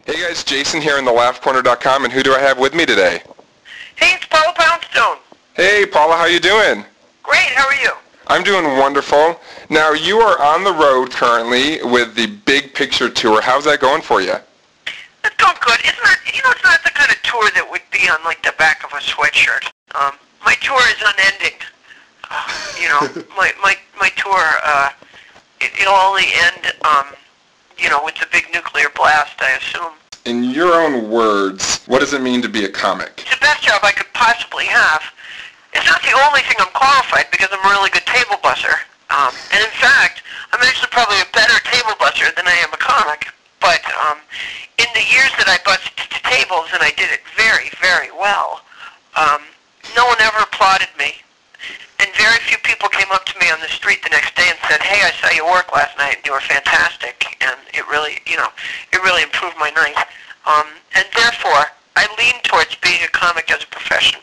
Hey guys, Jason here in thelaughcorner.com, and who do I have with me today? Hey, it's Paula Poundstone. Hey Paula, how you doing? Great, how are you? I'm doing wonderful. Now, you are on the road currently with the Big Picture Tour. How's that going for you? It's going good. It's not the kind of tour that would be on, like, the back of a sweatshirt. My tour is unending. My tour, it'll only end, with the big nuclear blast, I assume. In your own words, what does it mean to be a comic? It's the best job I could possibly have. It's not the only thing I'm qualified because I'm a really good table busser. And in fact, I'm actually probably a better table busser than I am a comic. But in the years that I bussed tables, and I did it very, very well, no one ever applauded me. And very few people came up to me on the street the next day and said, "Hey, I saw you work last night, and you were fantastic." And it really improved my night. And therefore, I lean towards being a comic as a profession.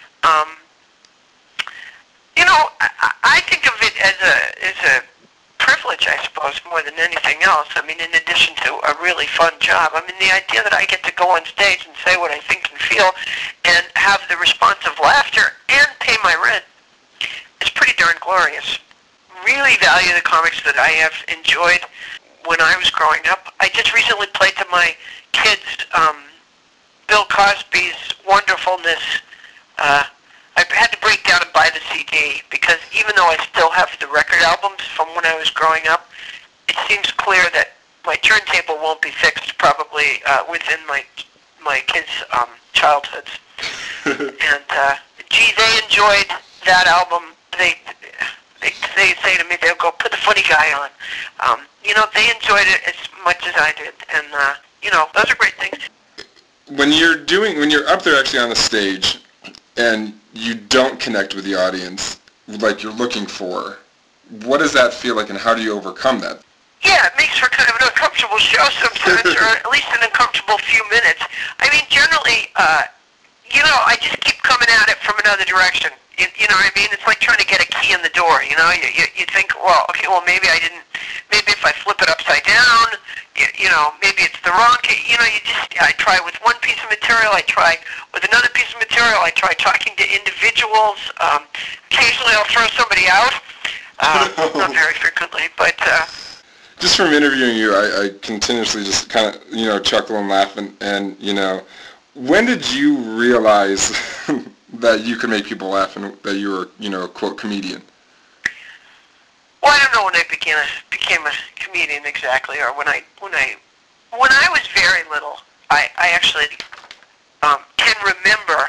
I think of it as a privilege, I suppose, more than anything else. I mean, in addition to a really fun job. I mean, the idea that I get to go on stage and say what I think and feel and have the response of laughter and pay my rent is pretty darn glorious. Really value the comics that I have enjoyed when I was growing up. I just recently played to my kids Bill Cosby's Wonderfulness. I had to break down and buy the CD because even though I still have the record albums from when I was growing up, it seems clear that my turntable won't be fixed probably within my kids' childhoods. And they enjoyed that album. They say to me, they'll go, "Put the funny guy on." They enjoyed it as much as I did, and those are great things. When you're up there actually on the stage, and you don't connect with the audience like you're looking for, what does that feel like, and how do you overcome that? Yeah, it makes for kind of an uncomfortable show sometimes, or at least an uncomfortable few minutes. I mean, generally, I just keep coming at it from another direction. You know what I mean? It's like trying to get a key in the door, you think, maybe if I flip it upside down, maybe it's the wrong key. I try with one piece of material, I try with another piece of material, I try talking to individuals. Occasionally I'll throw somebody out, not very frequently, but... Just from interviewing you, I continuously just kind of, chuckle and laugh, and when did you realize that you could make people laugh and that you were, a quote comedian? Well, I don't know when I became a comedian exactly, or when I was very little. I actually can remember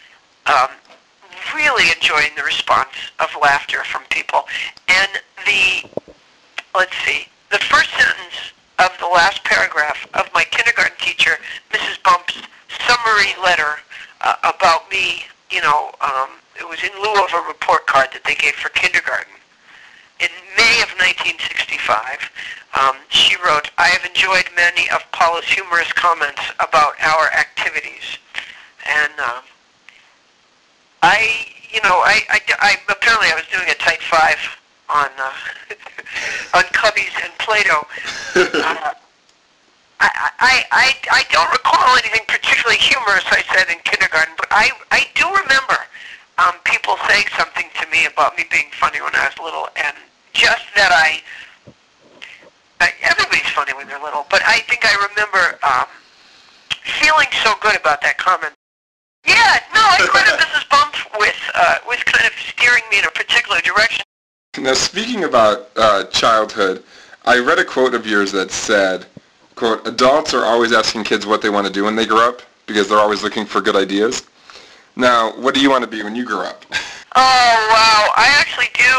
really enjoying the response of laughter from people. And the first sentence of the last paragraph of my kindergarten teacher, Mrs. Bump's summary letter about me, it was in lieu of a report card that they gave for kindergarten. In May of 1965, she wrote, "I have enjoyed many of Paula's humorous comments about our activities." And apparently I was doing a tight five on on Cubbies and Play-Doh. I don't recall anything particularly humorous I said in kindergarten, but I do remember people saying something to me about me being funny when I was little, and just that everybody's funny when they're little, but I think I remember feeling so good about that comment. Yeah, no, I credit Mrs. Bump with kind of steering me in a particular direction. Now, speaking about childhood, I read a quote of yours that said, quote, "Adults are always asking kids what they want to do when they grow up because they're always looking for good ideas." Now, what do you want to be when you grow up? Oh, wow. I actually do.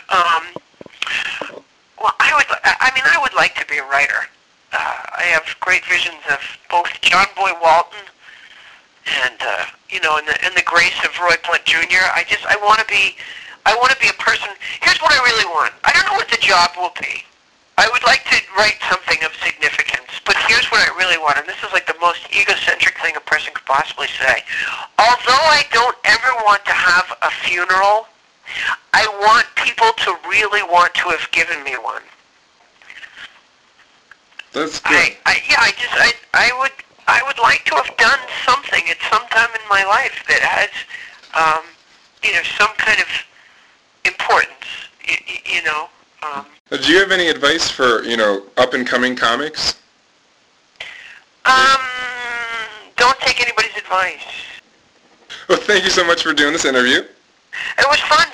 I would like to be a writer. I have great visions of both John Boy Walton and, and the grace of Roy Blunt Jr. I want to be a person. Here's what I really want. I don't know what the job will be. I would like to write something of significance, but here's what I really want, and this is like the most egocentric thing a person could possibly say. Although I don't ever want to have a funeral, I want people to really want to have given me one. That's good. I would like to have done something at some time in my life that has, some kind of importance. Do you have any advice for up and coming comics? Don't take anybody's advice. Well, thank you so much for doing this interview. It was fun.